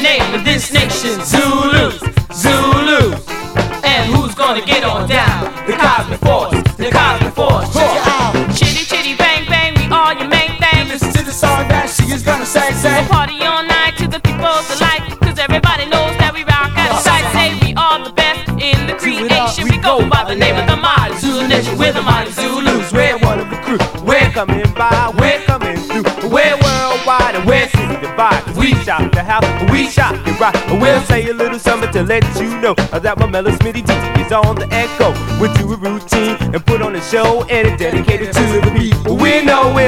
name of this nation, Zulus, Zulus. And who's gonna get on down? The Cosmic Force, the Cosmic Force. Check it out. Chitty chitty bang bang, we all your main thing. Listen to the song that she is gonna say. We'll party all night to the people's delight, cause everybody knows that we rock out of sight. Say we are the best in the creation. We go by the name of the mighty Zulu Nation. We're the mighty Zulus. We're one of the crew. We're coming by, we're coming through. We're worldwide and we're city divide. We shop the house, we shop the rock. We'll say a little something to let you know that my Mellow Smitty DJ is on the echo. We'll do a routine and put on a show and it's dedicated to the people. We know it.